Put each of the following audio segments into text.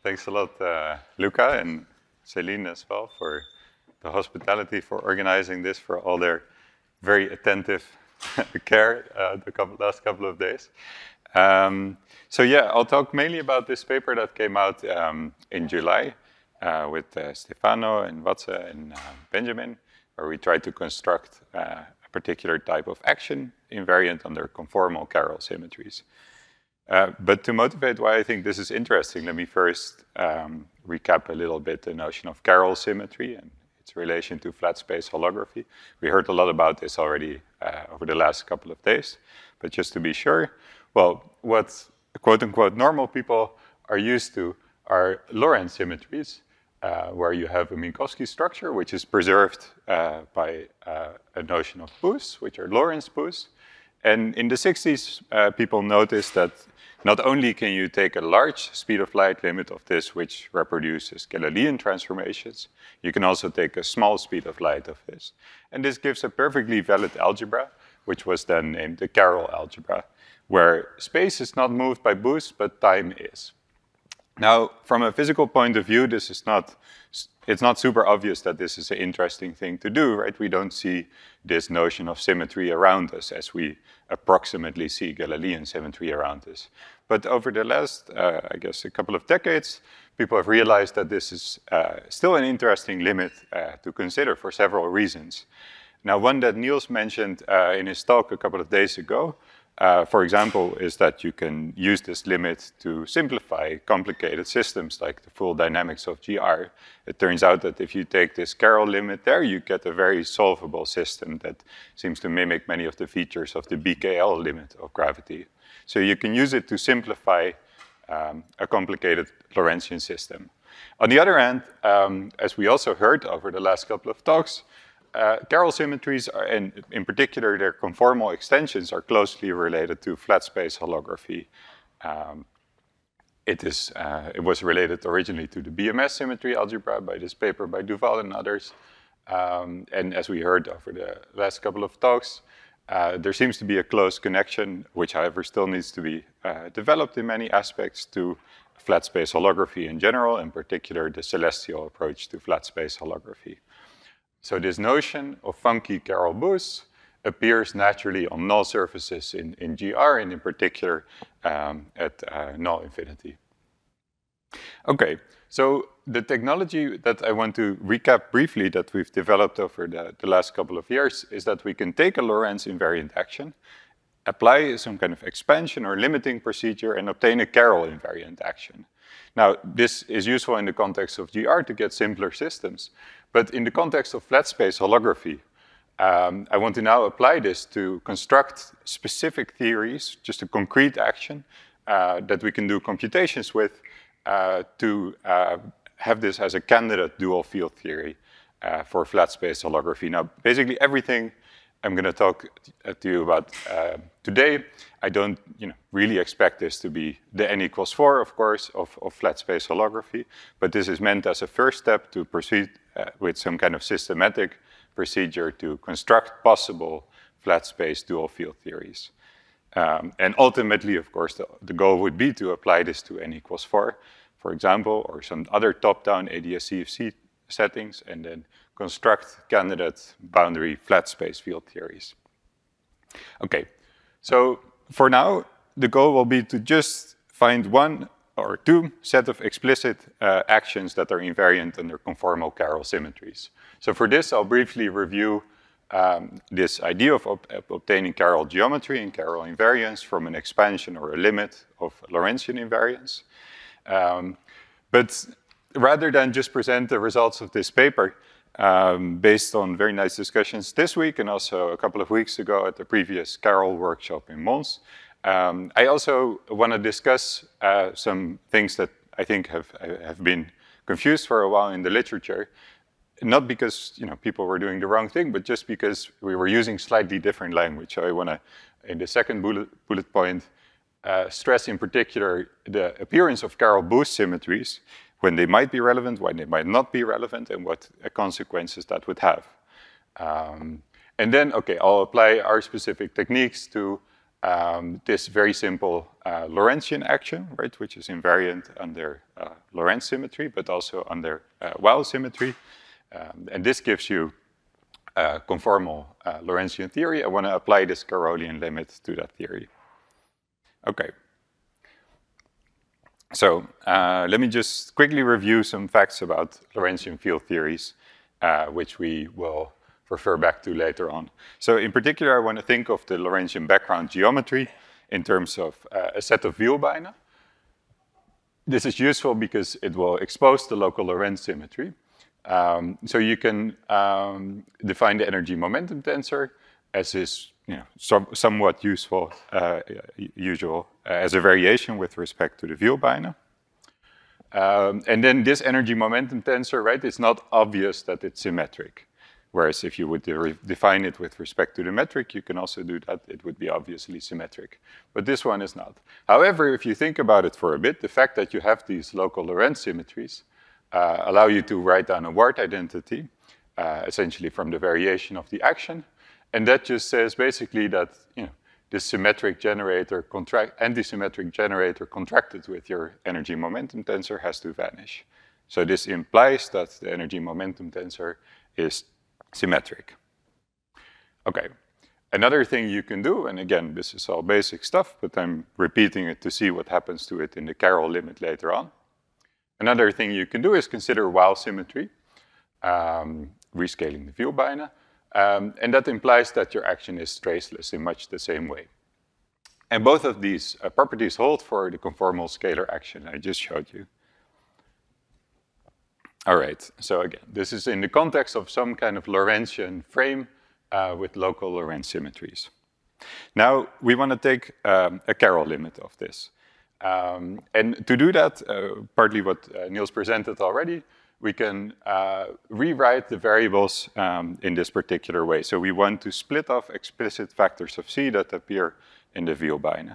Thanks a lot, Luca and Celine as well for the hospitality, for organizing this, for all their very attentive care the last couple of days. So yeah, I'll talk mainly about this paper that came out in July with Stefano and Watse and Benjamin, where we tried to construct a particular type of action invariant under conformal Carroll symmetries. But to motivate why I think this is interesting, let me first recap a little bit the notion of Carroll symmetry and its relation to flat space holography. We heard a lot about this already over the last couple of days, but just to be sure, well, what quote-unquote normal people are used to are Lorentz symmetries, where you have a Minkowski structure, which is preserved by a notion of Poos, which are Lorentz Poos. And in the 60s, people noticed that not only can you take a large speed of light limit of this, which reproduces Galilean transformations, you can also take a small speed of light of this. And this gives a perfectly valid algebra, which was then named the Carroll algebra, where space is not moved by boost, but time is. Now, from a physical point of view, it's not super obvious that this is an interesting thing to do, right? We don't see this notion of symmetry around us as we approximately see Galilean symmetry around us. But over the last, I guess, a couple of decades, people have realized that this is still an interesting limit to consider for several reasons. Now, one that Niels mentioned in his talk a couple of days ago, for example, is that you can use this limit to simplify complicated systems like the full dynamics of GR. It turns out that if you take this Carroll limit there, you get a very solvable system that seems to mimic many of the features of the BKL limit of gravity. So you can use it to simplify a complicated Lorentzian system. On the other hand, as we also heard over the last couple of talks, Carroll symmetries, and in particular their conformal extensions, are closely related to flat space holography. It was related originally to the BMS symmetry algebra by this paper by Duval and others. And as we heard over the last couple of talks, there seems to be a close connection, which however still needs to be developed in many aspects, to flat space holography in general, in particular the celestial approach to flat space holography. So this notion of funky Carroll Boos appears naturally on null surfaces in GR, and in particular at null infinity. Okay, so the technology that I want to recap briefly that we've developed over the last couple of years is that we can take a Lorentz invariant action, apply some kind of expansion or limiting procedure, and obtain a Carroll invariant action. Now, this is useful in the context of GR to get simpler systems, but in the context of flat space holography, I want to now apply this to construct specific theories, just a concrete action that we can do computations with to have this as a candidate dual field theory for flat space holography. Now, basically everything I'm going to talk to you about today, I don't really expect this to be the n equals 4, of course, of flat space holography, but this is meant as a first step to proceed with some kind of systematic procedure to construct possible flat space dual field theories. And ultimately, of course, the goal would be to apply this to n equals 4, for example, or some other top-down ADS-CFC settings, and then construct candidate boundary flat space field theories. Okay, so for now, the goal will be to just find one or two set of explicit actions that are invariant under conformal Carroll symmetries. So for this, I'll briefly review this idea of obtaining Carroll geometry and Carroll invariance from an expansion or a limit of Lorentzian invariance. But rather than just present the results of this paper, based on very nice discussions this week and also a couple of weeks ago at the previous Carroll workshop in Mons, I also want to discuss some things that I think have been confused for a while in the literature, not because people were doing the wrong thing, but just because we were using slightly different language. So I want to, in the second bullet point, stress in particular the appearance of Carroll boost symmetries, when they might be relevant, when they might not be relevant, and what consequences that would have. And then, okay, I'll apply our specific techniques to this very simple Lorentzian action, right, which is invariant under Lorentz symmetry, but also under Weil symmetry. And this gives you conformal Lorentzian theory. I want to apply this Carolian limit to that theory. Okay. So let me just quickly review some facts about Lorentzian field theories, which we will refer back to later on. So in particular, I want to think of the Lorentzian background geometry in terms of a set of vielbeine. This is useful because it will expose the local Lorentz symmetry. So you can define the energy momentum tensor as is somewhat useful, usual as a variation with respect to the vielbeine. And then this energy momentum tensor, right, it's not obvious that it's symmetric. Whereas if you would define it with respect to the metric, you can also do that. It would be obviously symmetric. But this one is not. However, if you think about it for a bit, the fact that you have these local Lorentz symmetries allow you to write down a Ward identity, essentially from the variation of the action. And that just says basically that this symmetric generator anti-symmetric generator contracted with your energy momentum tensor has to vanish. So this implies that the energy momentum tensor is symmetric. Okay, another thing you can do, and again, this is all basic stuff, but I'm repeating it to see what happens to it in the Carroll limit later on. Another thing you can do is consider Weil symmetry, rescaling the vielbeine, and that implies that your action is traceless in much the same way. And both of these properties hold for the conformal scalar action I just showed you. All right, so again, this is in the context of some kind of Lorentzian frame with local Lorentz symmetries. Now, we want to take a Carroll limit of this. And to do that, partly what Niels presented already, we can rewrite the variables in this particular way. So we want to split off explicit factors of C that appear in the vielbeine.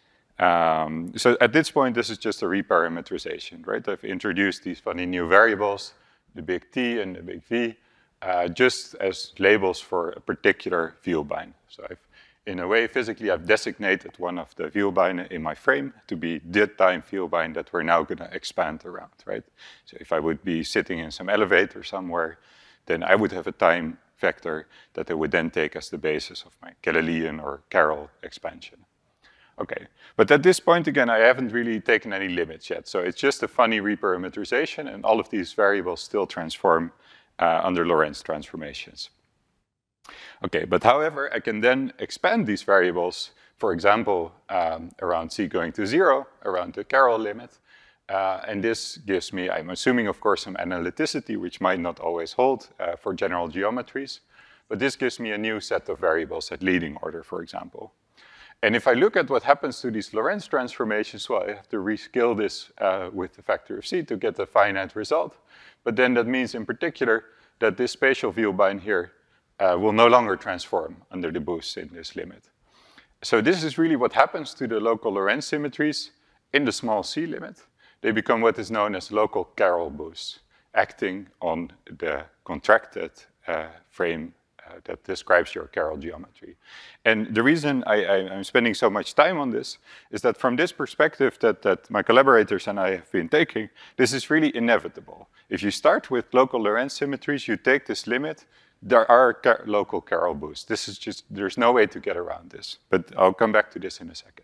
So at this point, this is just a reparameterization, right? I've introduced these funny new variables, the big T and the big V, just as labels for a particular vielbeine. So in a way, physically, I've designated one of the vielbeine in my frame to be the time vielbeine that we're now going to expand around, right? So if I would be sitting in some elevator somewhere, then I would have a time vector that I would then take as the basis of my Kähler-Lien or Carroll expansion. Okay, but at this point, again, I haven't really taken any limits yet. So it's just a funny reparameterization, and all of these variables still transform under Lorentz transformations. Okay, but however, I can then expand these variables, for example, around C going to 0, around the Carroll limit. And this gives me, I'm assuming, of course, some analyticity, which might not always hold for general geometries. But this gives me a new set of variables at leading order, for example. And if I look at what happens to these Lorentz transformations, well, I have to rescale this with the factor of C to get a finite result. But then that means, in particular, that this spatial vielbeine here will no longer transform under the boosts in this limit. So this is really what happens to the local Lorentz symmetries in the small c limit. They become what is known as local Carroll boosts, acting on the contracted frame that describes your Carroll geometry. And the reason I'm spending so much time on this is that from this perspective that my collaborators and I have been taking, this is really inevitable. If you start with local Lorentz symmetries, you take this limit, there are local Carroll boosts. This is just, there's no way to get around this, but I'll come back to this in a second.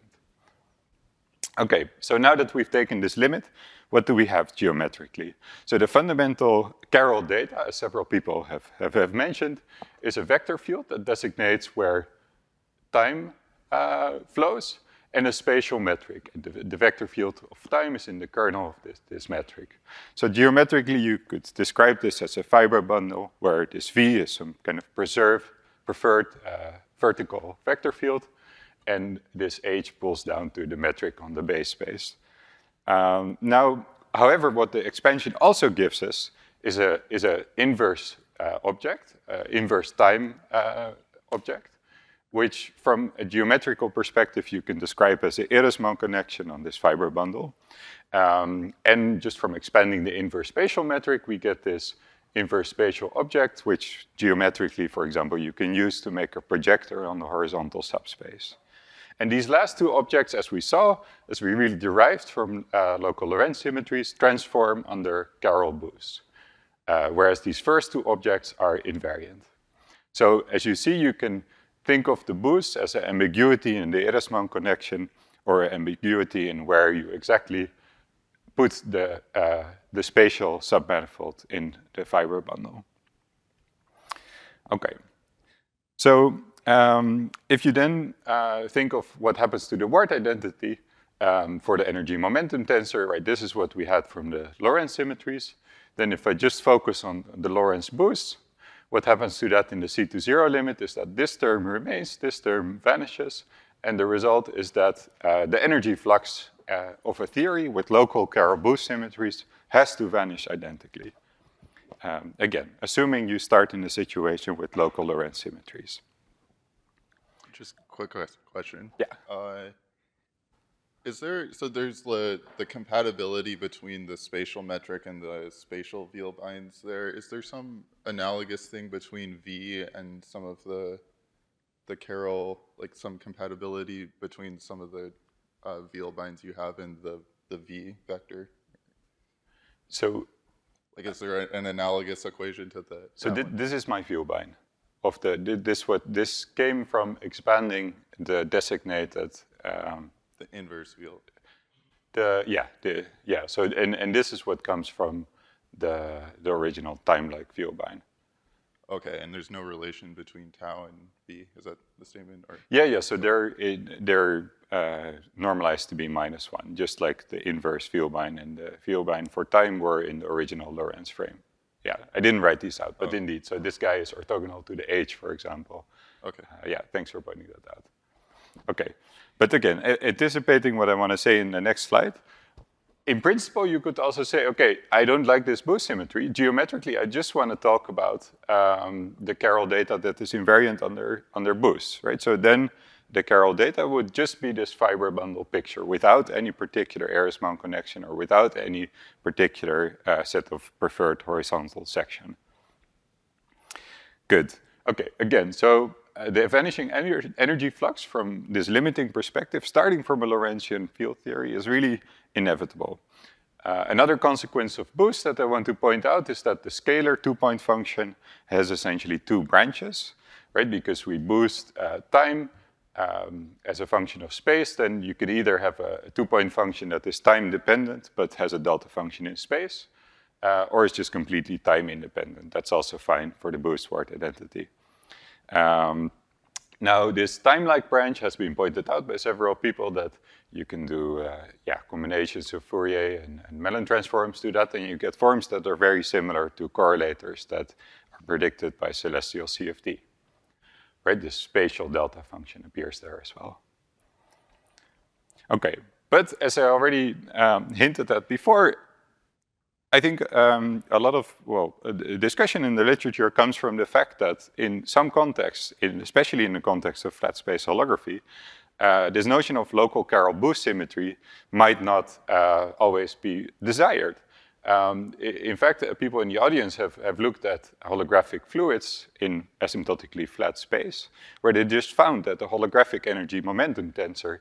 Okay, so now that we've taken this limit, what do we have geometrically? So the fundamental Carroll data, as several people have mentioned, is a vector field that designates where time flows, and a spatial metric. And the vector field of time is in the kernel of this metric. So geometrically, you could describe this as a fiber bundle where this V is some kind of preferred vertical vector field, and this H pulls down to the metric on the base space. Now, however, what the expansion also gives us is a inverse object, inverse time object, which from a geometrical perspective you can describe as an Ehresmann connection on this fiber bundle. And just from expanding the inverse spatial metric, we get this inverse spatial object, which geometrically, for example, you can use to make a projector on the horizontal subspace. And these last two objects, as we saw, as we really derived from local Lorentz symmetries, transform under Carroll boosts, whereas these first two objects are invariant. So as you see, you can think of the boost as an ambiguity in the Ehresmann connection, or an ambiguity in where you exactly put the spatial submanifold in the fiber bundle. Okay, so if you then think of what happens to the word identity for the energy momentum tensor, right? This is what we had from the Lorentz symmetries. Then if I just focus on the Lorentz boost, what happens to that in the C to 0 limit is that this term remains, this term vanishes, and the result is that the energy flux of a theory with local Carroll boost symmetries has to vanish identically. Again, assuming you start in a situation with local Lorentz symmetries. Just a quick question. Yeah. Is there, so there's the compatibility between the spatial metric and the spatial Vielbeins there. Is there some analogous thing between V and some of the Carroll, like some compatibility between some of the Vielbeins you have in the V vector? So, like, is there an analogous equation to the? So this is my Vielbein of this came from expanding the designated. The inverse field. So and this is what comes from the original time-like Vielbein. Okay, and there's no relation between tau and V. Is that the statement? Or? Yeah. So they're normalized to be -1, just like the inverse Vielbein and the Vielbein for time were in the original Lorentz frame. Yeah, I didn't write these out, but indeed. So this guy is orthogonal to the H, for example. Okay. Thanks for pointing that out. Okay. But again, anticipating what I want to say in the next slide, in principle, you could also say, okay, I don't like this boost symmetry. Geometrically, I just want to talk about the Carroll data that is invariant under boosts, right? So then the Carroll data would just be this fiber bundle picture without any particular Ehresmann connection or without any particular set of preferred horizontal section. Good. Okay, again, so the vanishing energy flux from this limiting perspective, starting from a Lorentzian field theory, is really inevitable. Another consequence of boost that I want to point out is that the scalar two-point function has essentially two branches, right? Because we boost time as a function of space, then you could either have a two-point function that is time-dependent but has a delta function in space, or it's just completely time-independent. That's also fine for the boost word identity. Now, this time-like branch has been pointed out by several people that you can do combinations of Fourier and Mellin transforms to that, and you get forms that are very similar to correlators that are predicted by celestial CFT. Right, this spatial delta function appears there as well. Okay, but as I already hinted at before, I think a lot of, discussion in the literature comes from the fact that in some contexts, especially in the context of flat space holography, this notion of local Carroll boost symmetry might not always be desired. In fact, people in the audience have looked at holographic fluids in asymptotically flat space, where they just found that the holographic energy momentum tensor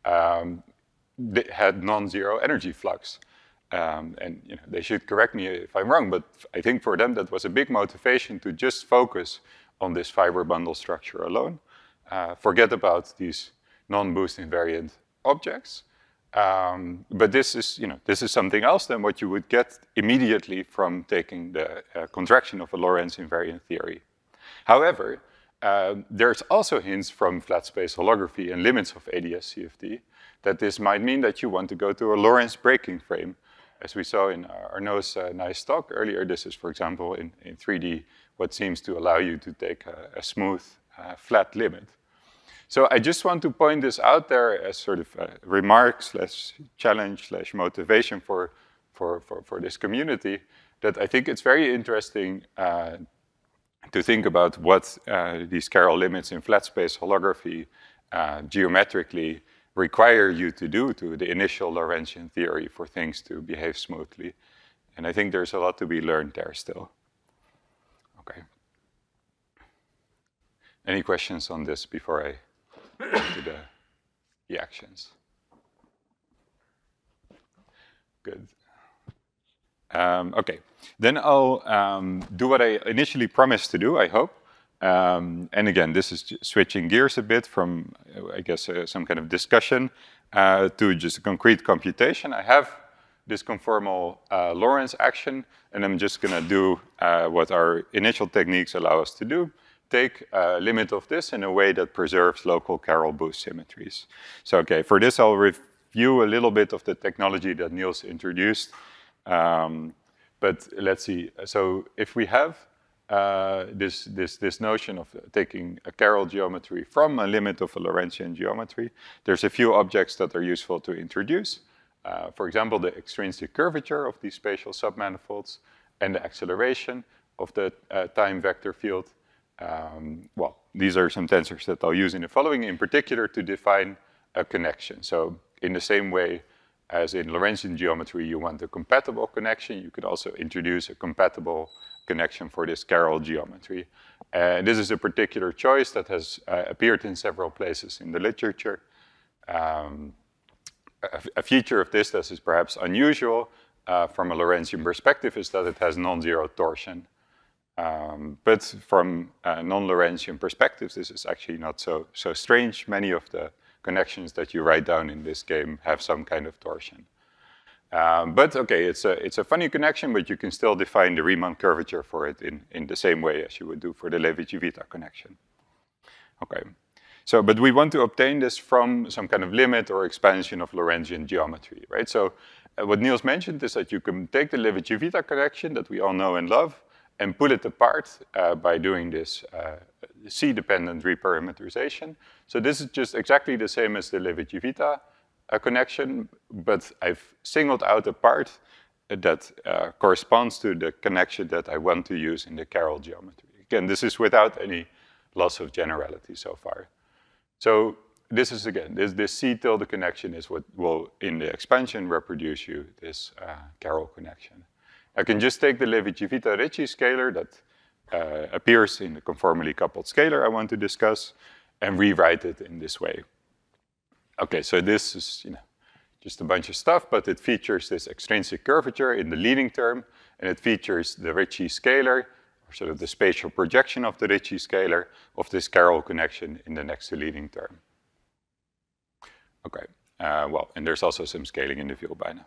had non-zero energy flux. And they should correct me if I'm wrong, but I think for them that was a big motivation to just focus on this fiber bundle structure alone. Forget about these non-boost invariant objects. But this is something else than what you would get immediately from taking the contraction of a Lorentz invariant theory. However, there's also hints from flat space holography and limits of ADS-CFT that this might mean that you want to go to a Lorentz breaking frame. As we saw in Arnaud's nice talk earlier, this is, for example, in 3D, what seems to allow you to take a smooth, flat limit. So I just want to point this out there as sort of a remark / challenge / motivation for this community, that I think it's very interesting to think about what these Carroll limits in flat space holography geometrically require you to do to the initial Lorentzian theory for things to behave smoothly. And I think there's a lot to be learned there still. Okay. Any questions on this before I go to the the actions. Good. Okay, then I'll do what I initially promised to do, I hope. And again, this is switching gears a bit from, I guess, some kind of discussion to just a concrete computation. I have this conformal Lorentz action, and I'm just going to do what our initial techniques allow us to do. Take a limit of this in a way that preserves local Carroll boost symmetries. So, okay, for this I'll review a little bit of the technology that Niels introduced. But let's see. So if we have this notion of taking a Carroll geometry from a limit of a Lorentzian geometry, there's a few objects that are useful to introduce. For example, the extrinsic curvature of these spatial submanifolds and the acceleration of the time vector field. Well, these are some tensors that I'll use in the following, in particular to define a connection. So in the same way as in Lorentzian geometry, you want a compatible connection, you could also introduce a compatible connection for this Carroll geometry. And this is a particular choice that has appeared in several places in the literature. A feature of this that is perhaps unusual from a Lorentzian perspective is that it has non-zero torsion. But from non-Lorentzian perspectives, this is actually not so strange. Many of the connections that you write down in this game have some kind of torsion. But okay, it's a funny connection, but you can still define the Riemann curvature for it in the same way as you would do for the Levi-Civita connection. Okay, so but we want to obtain this from some kind of limit or expansion of Lorentzian geometry, right? So what Niels mentioned is that you can take the Levi-Civita connection that we all know and love and pull it apart by doing this C-dependent reparameterization. So this is just exactly the same as the Levi-Civita connection, but I've singled out a part that corresponds to the connection that I want to use in the Carroll geometry. Again, this is without any loss of generality so far. So this is, again, this C tilde connection is what will, in the expansion, reproduce you this Carroll connection. I can just take the Levi-Civita Ricci scalar that appears in the conformally coupled scalar I want to discuss and rewrite it in this way. Okay, so this is just a bunch of stuff, but it features this extrinsic curvature in the leading term, and it features the Ricci scalar, or sort of the spatial projection of the Ricci scalar of this Carroll connection in the next to leading term. Okay, well, and there's also some scaling in the Vielbeine.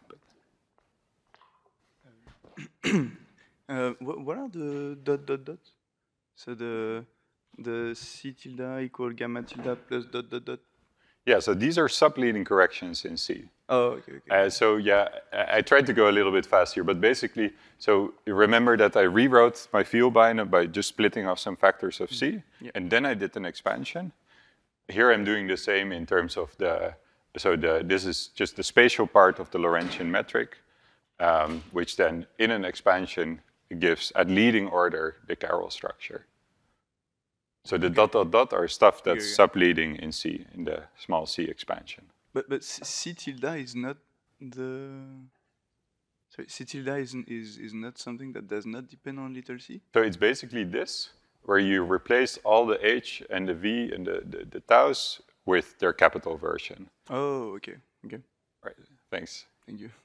What are the dots? So the C tilde equal gamma tilde plus ... Yeah, so these are subleading corrections in C. Oh, okay. So yeah, I tried to go a little bit fast here, but basically, so you remember that I rewrote my Vielbeine by just splitting off some factors of C, and then I did an expansion. Here I'm doing the same in terms of this is just the spatial part of the Lorentzian metric, which then in an expansion gives at leading order the Carroll structure. So the ... are stuff that's subleading in C, in the small C expansion. But C tilde is not the... Sorry, C tilde is not something that does not depend on little c? So it's basically this, where you replace all the H and the V and the taus with their capital version. Oh, okay. Right, thanks. Thank you.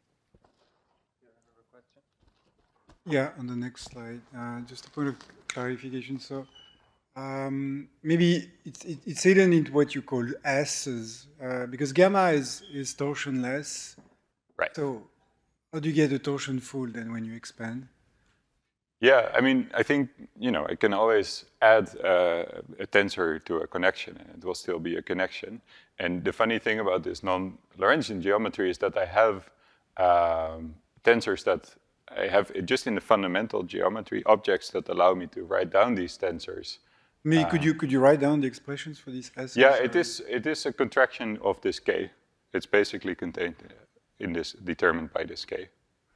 Yeah, on the next slide, just a point of clarification. So maybe it's hidden into what you call S's, because gamma is torsionless. Right. So how do you get a torsion full then when you expand? Yeah, I mean, I think, I can always add a tensor to a connection and it will still be a connection. And the funny thing about this non-Lorentzian geometry is that I have tensors that I have just in the fundamental geometry objects that allow me to write down these tensors. Maybe could you write down the expressions for these S's? Yeah, it is a contraction of this K. It's basically contained in this, determined by this K.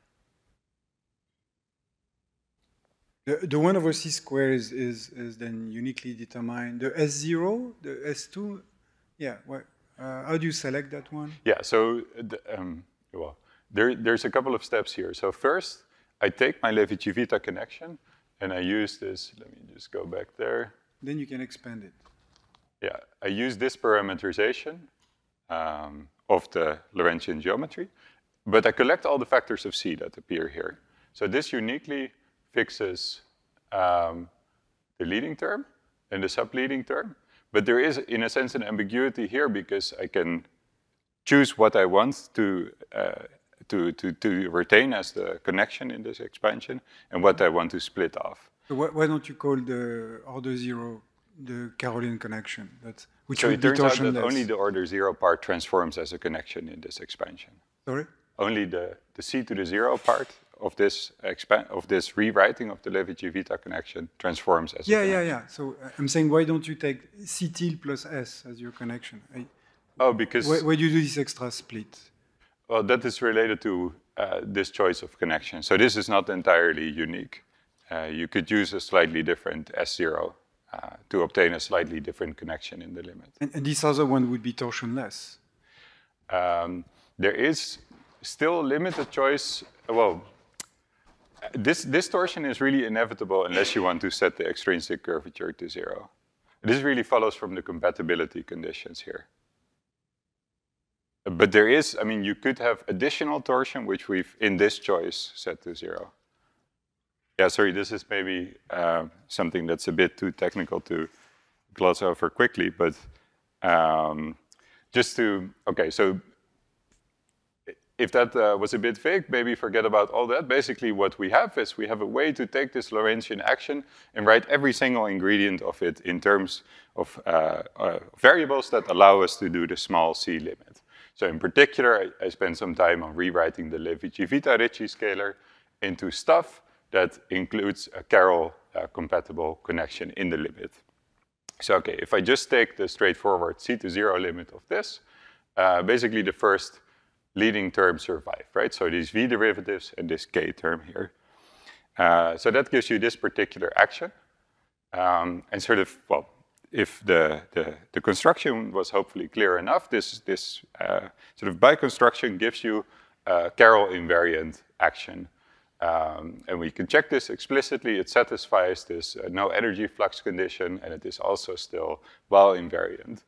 The 1 over C square is then uniquely determined. The S0, the S2, yeah. How do you select that one? Yeah, so well, there's a couple of steps here. So first, I take my Levi-Civita connection and I use this. Let me just go back there. Then you can expand it. Yeah, I use this parameterization of the Lorentzian geometry, but I collect all the factors of C that appear here. So this uniquely fixes the leading term and the subleading term, but there is, in a sense, an ambiguity here because I can choose what I want to retain as the connection in this expansion and what I want to split off. So why don't you call the order 0 the Caroline connection? Which So would it be turns out that torsionless. only the order 0 part transforms as a connection in this expansion. Sorry? Only the C to the 0 part of this rewriting of the Levi-Civita connection transforms as a connection. Yeah. So I'm saying, why don't you take C tilde plus S as your connection? Oh, because Why do you do this extra split? well, that is related to this choice of connection. So this is not entirely unique. You could use a slightly different S0 to obtain a slightly different connection in the limit. And this other one would be torsionless. There is still limited choice. Well, this torsion is really inevitable unless you want to set the extrinsic curvature to 0. This really follows from the compatibility conditions here. But there is, I mean, you could have additional torsion, which we've, in this choice, set to 0. Yeah, sorry, this is maybe something that's a bit too technical to gloss over quickly, but just to, okay, so if that was a bit vague, maybe forget about all that. Basically, what we have is we have a way to take this Lorentzian action and write every single ingredient of it in terms of variables that allow us to do the small c limit. So in particular, I spent some time on rewriting the Levi-Civita-Ricci scalar into stuff that includes a Carroll-compatible connection in the limit. So okay, if I just take the straightforward c to 0 limit of this, basically the first leading terms survive, right? So these v derivatives and this k term here. So that gives you this particular action. And sort of, well, if the construction was hopefully clear enough, this sort of by construction gives you a Carroll invariant action. And we can check this explicitly. It satisfies this no energy flux condition, and it is also still well invariant.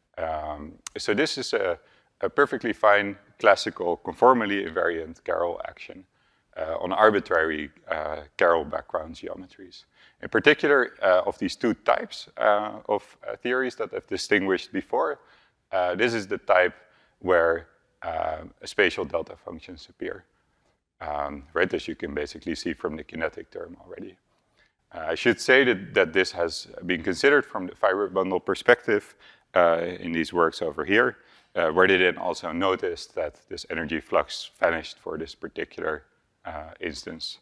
So this is a perfectly fine classical conformally invariant Carroll action on arbitrary Carroll background geometries. In particular, of these two types of theories that I've distinguished before, this is the type where spatial delta functions appear, right, as you can basically see from the kinetic term already. I should say that this has been considered from the fiber bundle perspective in these works over here, where they then also noticed that this energy flux vanished for this particular instance.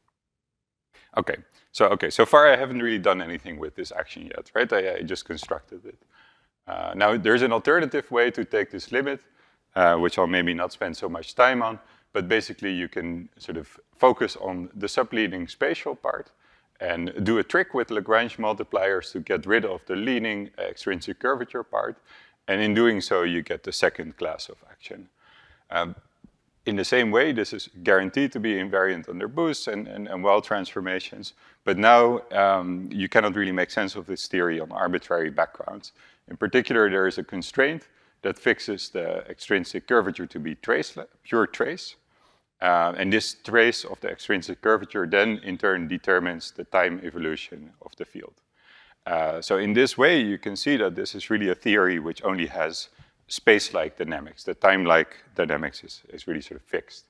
Okay, so far I haven't really done anything with this action yet, right? I just constructed it. Now there's an alternative way to take this limit, which I'll maybe not spend so much time on, but basically you can sort of focus on the subleading spatial part and do a trick with Lagrange multipliers to get rid of the leading extrinsic curvature part. And in doing so, you get the second class of action. In the same way, this is guaranteed to be invariant under boosts and well transformations. But now you cannot really make sense of this theory on arbitrary backgrounds. In particular, there is a constraint that fixes the extrinsic curvature to be pure trace. And this trace of the extrinsic curvature then in turn determines the time evolution of the field. So in this way, you can see that this is really a theory which only has space-like dynamics. The time-like dynamics is really sort of fixed.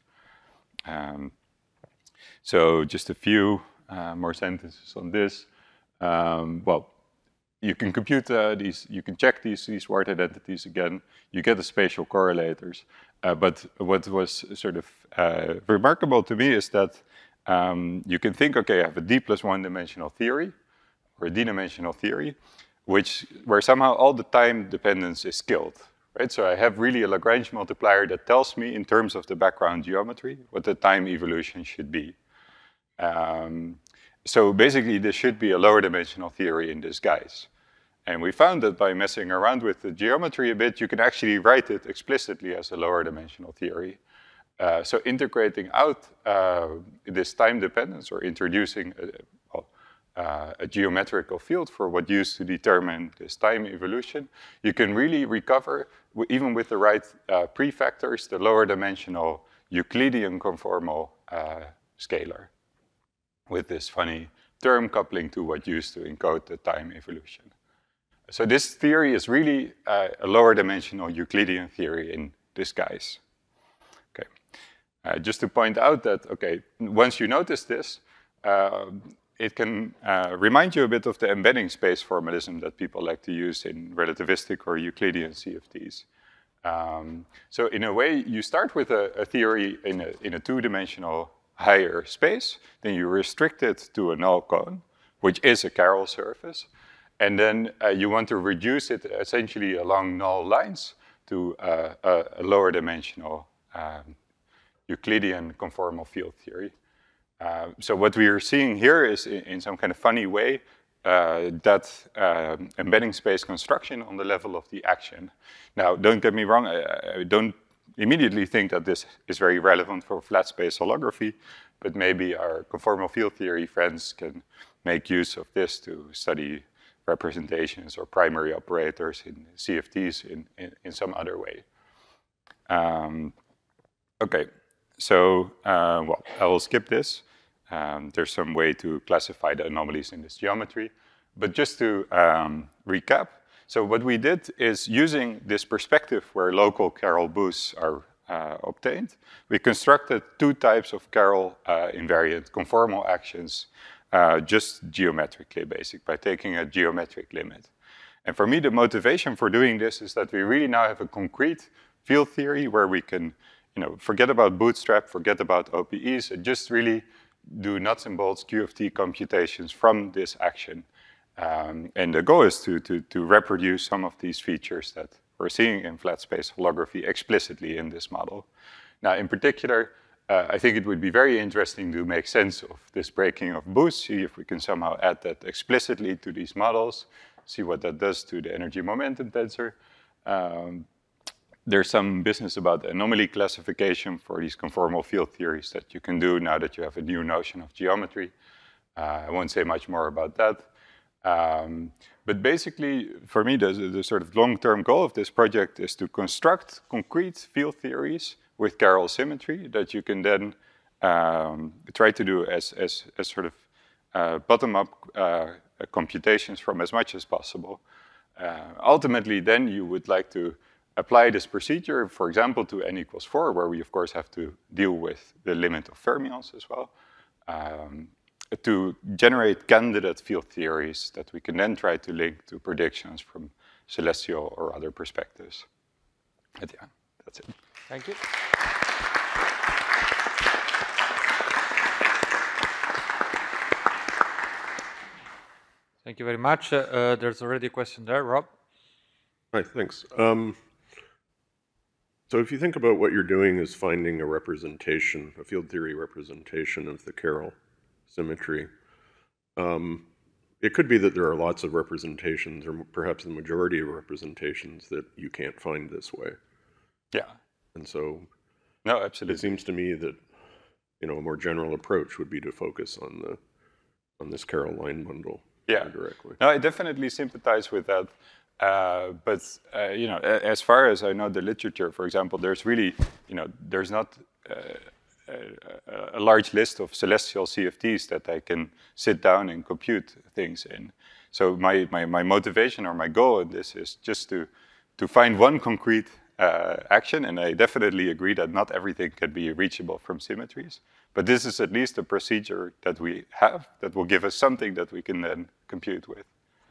So just a few more sentences on this. Well, you can compute these, you can check these Ward identities again. You get the spatial correlators. But what was sort of remarkable to me is that you can think, okay, I have a d plus one dimensional theory, or a d-dimensional theory, where somehow all the time dependence is killed, right? So I have really a Lagrange multiplier that tells me in terms of the background geometry what the time evolution should be. So basically this should be a lower dimensional theory in disguise. And we found that by messing around with the geometry a bit, you can actually write it explicitly as a lower dimensional theory. So integrating out this time dependence or introducing a geometrical field for what used to determine this time evolution, you can really recover, even with the right prefactors, the lower dimensional Euclidean conformal scalar with this funny term coupling to what used to encode the time evolution. So this theory is really a lower dimensional Euclidean theory in disguise. Okay. Just to point out that, okay, once you notice this, it can remind you a bit of the embedding space formalism that people like to use in relativistic or Euclidean CFTs. So in a way, you start with a theory in a two-dimensional higher space, then you restrict it to a null cone, which is a Carroll surface, and then you want to reduce it essentially along null lines to a lower dimensional Euclidean conformal field theory. So what we are seeing here is, in some kind of funny way, that embedding space construction on the level of the action. Now, don't get me wrong, I don't immediately think that this is very relevant for flat space holography, but maybe our conformal field theory friends can make use of this to study representations or primary operators in CFTs in some other way. Okay, so, well, I will skip this. There's some way to classify the anomalies in this geometry. But just to recap, so what we did is using this perspective where local Carroll boosts are obtained, we constructed two types of Carroll invariant conformal actions just geometrically basic by taking a geometric limit. And for me, the motivation for doing this is that we really now have a concrete field theory where we can, forget about bootstrap, forget about OPEs, and just really do nuts and bolts QFT computations from this action. And the goal is to reproduce some of these features that we're seeing in flat space holography explicitly in this model. Now, in particular, I think it would be very interesting to make sense of this breaking of boosts, see if we can somehow add that explicitly to these models, see what that does to the energy momentum tensor. There's some business about anomaly classification for these conformal field theories that you can do now that you have a new notion of geometry. I won't say much more about that. But basically, for me, the sort of long-term goal of this project is to construct concrete field theories with Carroll symmetry that you can then try to do as sort of bottom-up computations from as much as possible. Ultimately, then you would like to apply this procedure, for example, to n equals 4, where we, of course, have to deal with the limit of fermions as well, to generate candidate field theories that we can then try to link to predictions from celestial or other perspectives. But yeah, that's it. Thank you. Thank you very much. There's already a question there. Rob? Hi, thanks. So if you think about what you're doing is finding a representation, a field theory representation of the Carroll symmetry, it could be that there are lots of representations, or perhaps the majority of representations, that you can't find this way. Yeah. And so no, absolutely. It seems to me that a more general approach would be to focus on this Carroll line bundle directly. No, I definitely sympathize with that. But as far as I know the literature, for example, there's really, there's not a large list of celestial CFTs that I can sit down and compute things in. So my motivation or my goal in this is just to find one concrete action, and I definitely agree that not everything can be reachable from symmetries. But this is at least a procedure that we have that will give us something that we can then compute with.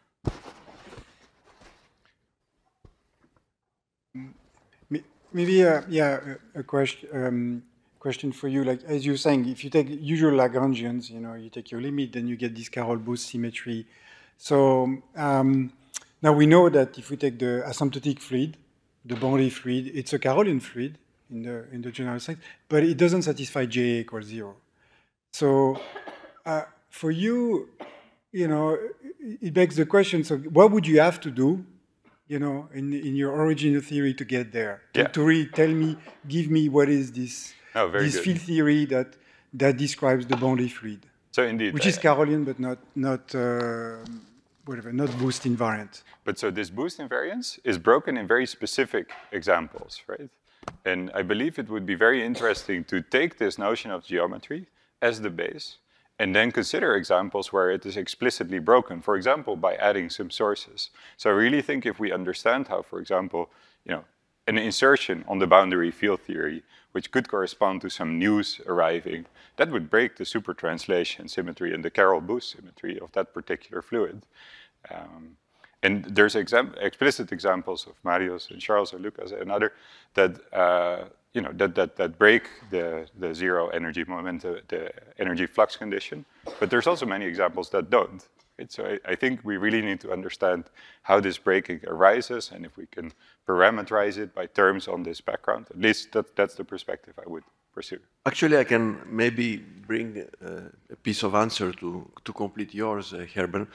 Maybe, a question for you. Like, as you're saying, if you take usual Lagrangians, you take your limit, then you get this Carroll boost symmetry. So now we know that if we take the asymptotic fluid, the boundary fluid, it's a Carolian fluid in the general sense, but it doesn't satisfy J equals 0. So for you, it begs the question, so what would you have to do, in your original theory to get there? To really give me what is this, this field theory that describes the boundary fluid? So indeed, which is Carolian, but not whatever, not boost invariant. but so this boost invariance is broken in very specific examples, right? And I believe it would be very interesting to take this notion of geometry as the base and then consider examples where it is explicitly broken, for example, by adding some sources. So I really think if we understand how, for example, an insertion on the boundary field theory, which could correspond to some news arriving, that would break the supertranslation symmetry and the Carroll boost symmetry of that particular fluid. And there's explicit examples of Marius and Charles and Lucas and other that that break the zero energy momentum, the energy flux condition. But there's also many examples that don't. Right? So I think we really need to understand how this breaking arises, and if we can parameterize it by terms on this background. At least that's the perspective I would pursue. Actually, I can maybe bring a piece of answer to complete yours, Herbert.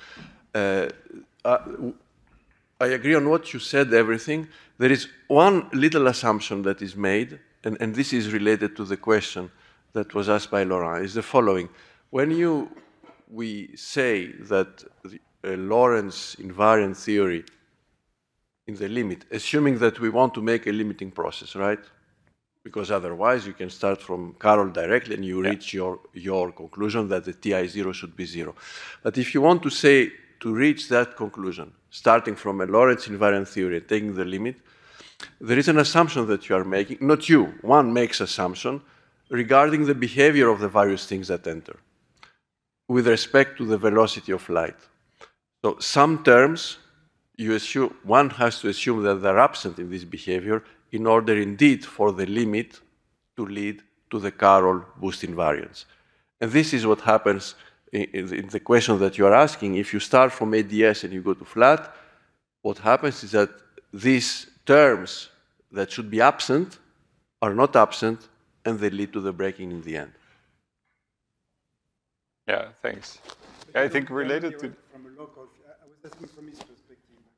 I agree on what you said, everything. There is one little assumption that is made, and this is related to the question that was asked by Laurent, is the following. When we say that a Lorentz invariant theory in the limit, assuming that we want to make a limiting process, right? Because otherwise you can start from Carroll directly and you reach your conclusion that the TI0 should be 0. But if you want to say, to reach that conclusion, starting from a Lorentz invariant theory, taking the limit, there is an assumption that you are making, not you, one makes assumption regarding the behavior of the various things that enter with respect to the velocity of light. So some terms, one has to assume that they're absent in this behavior in order indeed for the limit to lead to the Carroll boost invariance. And this is what happens in the question that you are asking. If you start from ADS and you go to flat, what happens is that these terms that should be absent are not absent, and they lead to the breaking in the end. Yeah, thanks. I think related to... From a local, I was asking from his perspective.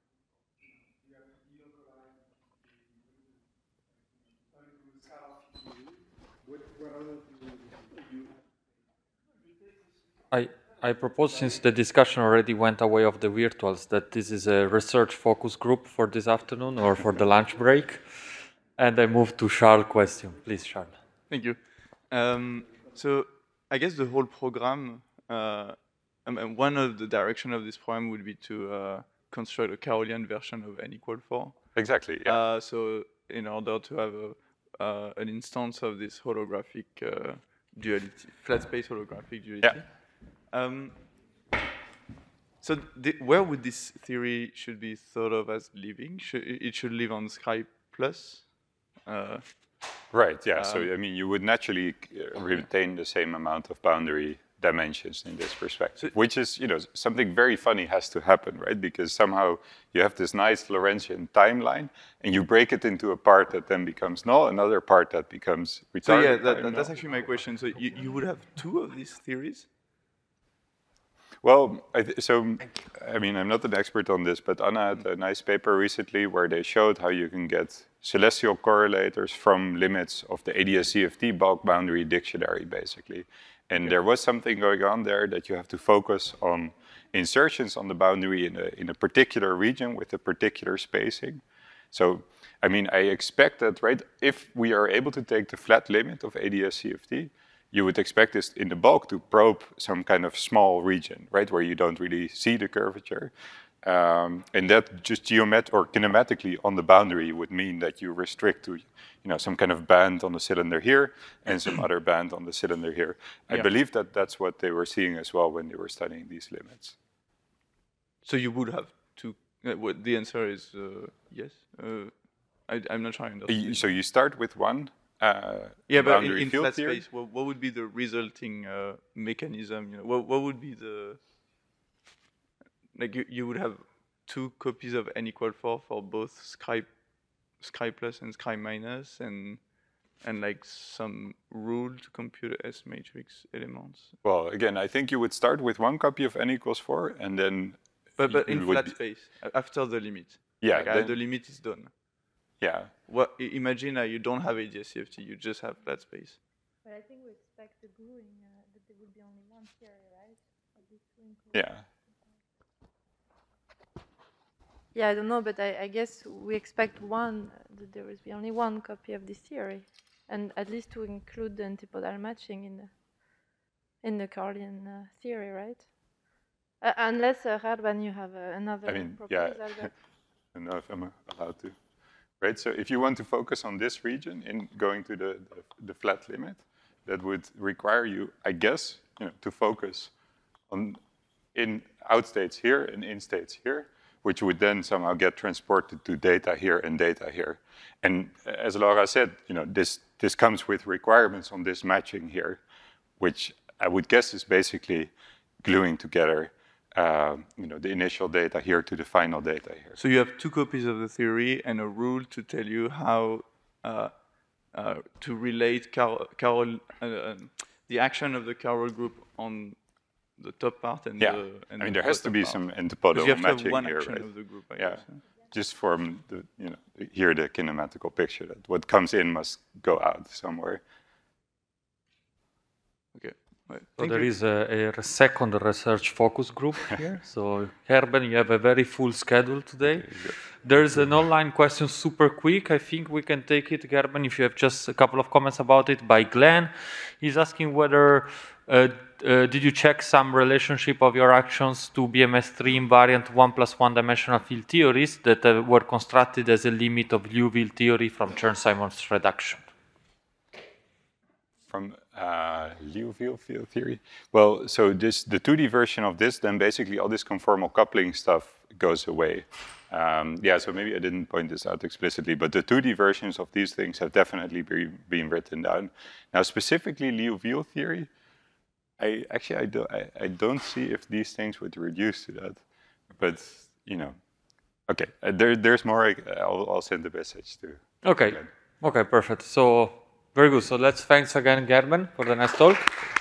I propose, since the discussion already went away of the virtuals, that this is a research focus group for this afternoon or for the lunch break. And I move to Charles' question. Please, Charles. Thank you. So I guess the whole program, one of the direction of this program would be to construct a Carolian version of n equal 4. Exactly, yeah. So in order to have an instance of this holographic duality, flat space holographic duality. Yeah. So where would this theory should be thought of as living? It should live on Scribe plus? Right, yeah. So, I mean, you would naturally retain the same amount of boundary dimensions in this perspective, which is, something very funny has to happen, right? Because somehow you have this nice Lorentzian timeline, and you break it into a part that then becomes null, another part that becomes retarded. So yeah, that's actually my question. So you would have two of these theories? Well, I mean, I'm not an expert on this, but Anna had a nice paper recently where they showed how you can get celestial correlators from limits of the ADS-CFT bulk boundary dictionary, basically. And there was something going on there that you have to focus on insertions on the boundary in a particular region with a particular spacing. So, I mean, I expect that, right, if we are able to take the flat limit of ADS-CFT, you would expect this in the bulk to probe some kind of small region, right, where you don't really see the curvature. And that just kinematically on the boundary would mean that you restrict to, some kind of band on the cylinder here and some other band on the cylinder here. I believe that that's what they were seeing as well when they were studying these limits. So you would have to, the answer is yes? I'm not trying to... So you start with one, but in flat space, what would be the resulting mechanism? What would be the... Like you would have two copies of n equal 4 for both Scribe plus and Scribe minus, and like some rule to compute S matrix elements. Well, again, I think you would start with one copy of n equals 4, and then... But in flat space, after the limit. Yeah. Like the limit is done. Yeah. Imagine you don't have ADS-CFT, you just have flat space. But I think we expect the gluing, that they would will be only one theory, right? Yeah. Yeah, I don't know, but I guess we expect that there will be only one copy of this theory, and at least to include the antipodal matching in the Carlian theory, right? Unless, Radwan, you have another proposal. Yeah, I don't know if I'm allowed to. Right, so if you want to focus on this region in going to the flat limit, that would require you, I guess, to focus on in out states here and in states here, which would then somehow get transported to data here and data here. And as Laura said, this comes with requirements on this matching here, which I would guess is basically gluing together the initial data here to the final data here. So you have two copies of the theory and a rule to tell you how to relate the action of the Carroll group on the top part and the there has to be some antipodal matching one here, action right? Of the group, I guess. Just form here the kinematical picture that what comes in must go out somewhere. Okay. So there is a second research focus group here. So Gerben, you have a very full schedule today. Okay, there's an online question, super quick. I think we can take it, Gerben, if you have just a couple of comments about it, by Glenn. He's asking whether did you check some relationship of your actions to BMS3 invariant 1+1 dimensional field theories that were constructed as a limit of Liouville theory from Chern-Simons reduction? From Liouville field theory? Well, so the 2D version of this, then basically all this conformal coupling stuff goes away. So maybe I didn't point this out explicitly, but the 2D versions of these things have definitely been written down. Now, specifically Liouville theory, I don't see if these things would reduce to that, but okay. There's more. I'll send the message to. Okay. Okay. Perfect. So very good. So let's thanks again, Gerben, for the nice talk.